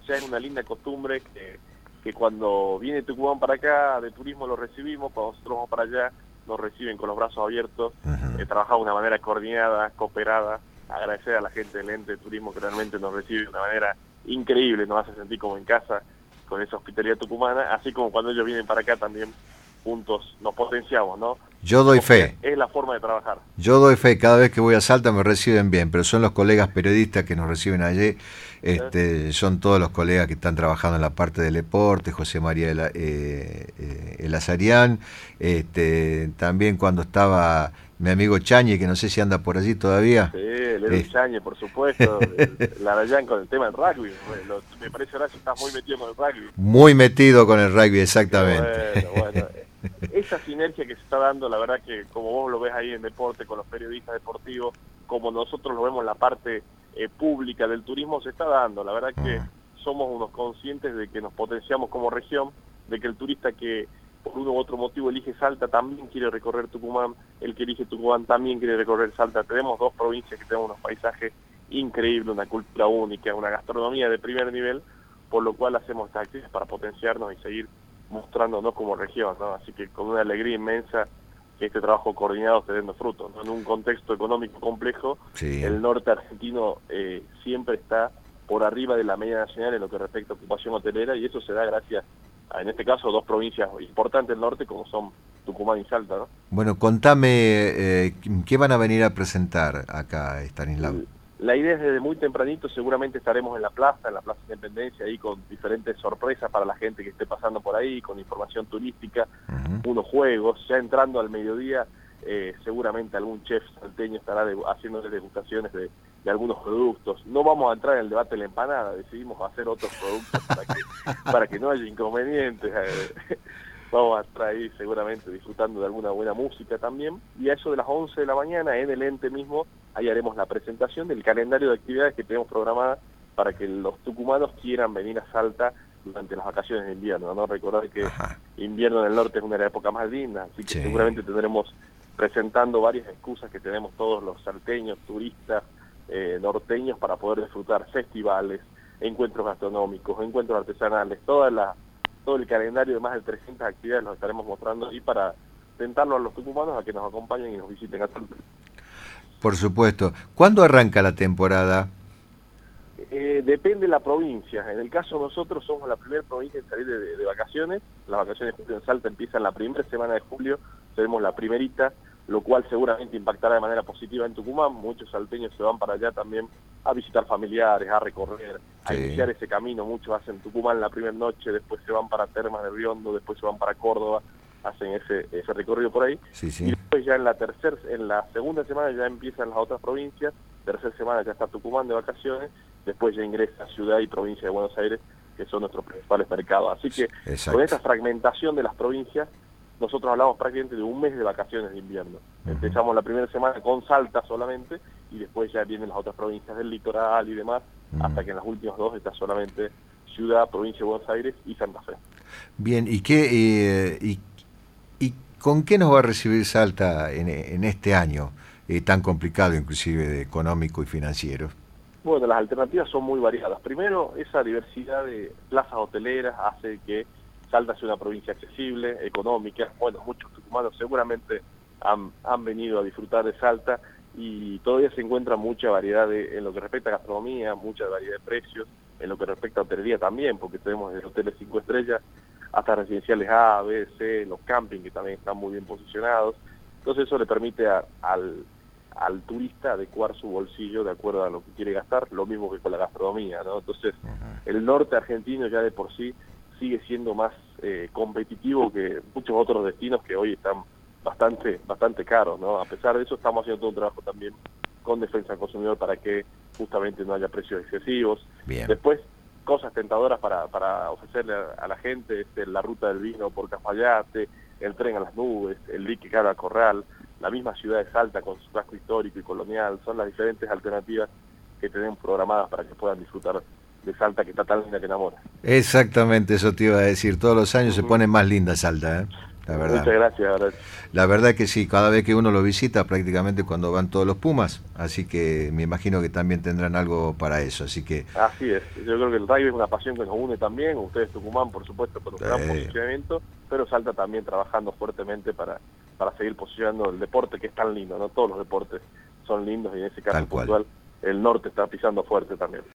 ya es una linda costumbre que cuando viene Tucumán para acá, de turismo lo recibimos, cuando nosotros vamos para allá, nos reciben con los brazos abiertos, trabajamos de una manera coordinada, cooperada, agradecer a la gente del ente de turismo que realmente nos recibe de una manera increíble, nos hace sentir como en casa con esa hospitalidad tucumana, así como cuando ellos vienen para acá también juntos nos potenciamos, ¿no? Yo doy fe. Es la forma de trabajar. Yo doy fe, cada vez que voy a Salta me reciben bien, pero son los colegas periodistas que nos reciben allí, son todos los colegas que están trabajando en la parte del deporte, José María El Azarián, también cuando estaba mi amigo Chañe, que no sé si anda por allí todavía. Sí, el Chañe, por supuesto, Larayán con el tema del rugby, me parece ahora que estás muy metido con el rugby. Muy metido con el rugby, exactamente. Bueno. Esa sinergia que se está dando, la verdad que como vos lo ves ahí en deporte, con los periodistas deportivos, como nosotros lo vemos en la parte pública del turismo, se está dando. La verdad que somos unos conscientes de que nos potenciamos como región, de que el turista que por uno u otro motivo elige Salta también quiere recorrer Tucumán, el que elige Tucumán también quiere recorrer Salta. Tenemos dos provincias que tenemos unos paisajes increíbles, una cultura única, una gastronomía de primer nivel, por lo cual hacemos estas actividades para potenciarnos y seguir mostrándonos como región, ¿no? Así que con una alegría inmensa que este trabajo coordinado esté dando frutos, ¿no? En un contexto económico complejo, sí. El norte argentino siempre está por arriba de la media nacional en lo que respecta a ocupación hotelera, y eso se da gracias a, en este caso, dos provincias importantes del norte como son Tucumán y Salta, ¿no? Bueno, contame, ¿qué van a venir a presentar acá, Estanislao? La idea es desde muy tempranito, seguramente estaremos en la Plaza Independencia, ahí con diferentes sorpresas para la gente que esté pasando por ahí, con información turística, unos juegos, ya entrando al mediodía, seguramente algún chef salteño estará haciendo degustaciones de algunos productos. No vamos a entrar en el debate de la empanada, decidimos hacer otros productos para que no haya inconvenientes. Vamos a estar ahí seguramente disfrutando de alguna buena música también, y a eso de las 11 de la mañana en el ente mismo, ahí haremos la presentación del calendario de actividades que tenemos programadas para que los tucumanos quieran venir a Salta durante las vacaciones de invierno, ¿no? Recordar que invierno en el norte es una de las épocas más lindas, así que seguramente tendremos presentando varias excusas que tenemos todos los salteños, turistas, norteños, para poder disfrutar festivales, encuentros gastronómicos, encuentros artesanales, todo el calendario de más de 300 actividades los estaremos mostrando ahí para tentarlo a los tucumanos a que nos acompañen y nos visiten a Salta. Por supuesto. ¿Cuándo arranca la temporada? Depende de la provincia. En el caso de nosotros somos la primera provincia en salir de vacaciones. Las vacaciones de julio en Salta empiezan la primera semana de julio, tenemos la primerita, lo cual seguramente impactará de manera positiva en Tucumán. Muchos salteños se van para allá también a visitar familiares, a recorrer, a iniciar ese camino. Muchos hacen Tucumán la primera noche, después se van para Termas de Riondo, después se van para Córdoba, hacen ese recorrido por ahí. Y después ya en la segunda semana ya empiezan las otras provincias, tercera semana ya está Tucumán de vacaciones, después ya ingresa Ciudad y Provincia de Buenos Aires, que son nuestros principales mercados. Así que con esta fragmentación de las provincias, nosotros hablamos prácticamente de un mes de vacaciones de invierno. Empezamos la primera semana con Salta solamente, y después ya vienen las otras provincias del litoral y demás, hasta que en las últimas dos está solamente Ciudad, Provincia de Buenos Aires y Santa Fe. Bien, ¿y con qué nos va a recibir Salta en este año tan complicado, inclusive económico y financiero? Bueno, las alternativas son muy variadas. Primero, esa diversidad de plazas hoteleras hace que Salta sea una provincia accesible, económica. Bueno, muchos tucumanos seguramente han venido a disfrutar de Salta, y todavía se encuentra mucha variedad en lo que respecta a gastronomía, mucha variedad de precios, en lo que respecta a hotelería también, porque tenemos desde hoteles 5 estrellas hasta residenciales A, B, C, los campings que también están muy bien posicionados. Entonces eso le permite al turista adecuar su bolsillo de acuerdo a lo que quiere gastar, lo mismo que con la gastronomía, ¿no? Entonces el norte argentino ya de por sí sigue siendo más competitivo que muchos otros destinos que hoy están bastante caros, ¿no? A pesar de eso estamos haciendo todo un trabajo también con defensa del consumidor para que justamente no haya precios excesivos. Después, cosas tentadoras para ofrecerle a la gente, la ruta del vino por Cafayate, el tren a las nubes, el dique Cara Corral, la misma ciudad de Salta con su casco histórico y colonial. Son las diferentes alternativas que tenemos programadas para que puedan disfrutar de Salta, que está tan linda que enamora. Exactamente, eso te iba a decir. Todos los años se pone más linda Salta, ¿eh? la verdad. Muchas gracias, Horacio. La verdad que sí, cada vez que uno lo visita, prácticamente cuando van todos los Pumas, así que me imagino que también tendrán algo para eso, así que... Así es, yo creo que el rugby es una pasión que nos une también, ustedes Tucumán, por supuesto, con un gran posicionamiento, pero Salta también trabajando fuertemente para seguir posicionando el deporte, que es tan lindo, ¿no? Todos los deportes son lindos y en ese caso puntual el norte está pisando fuerte también.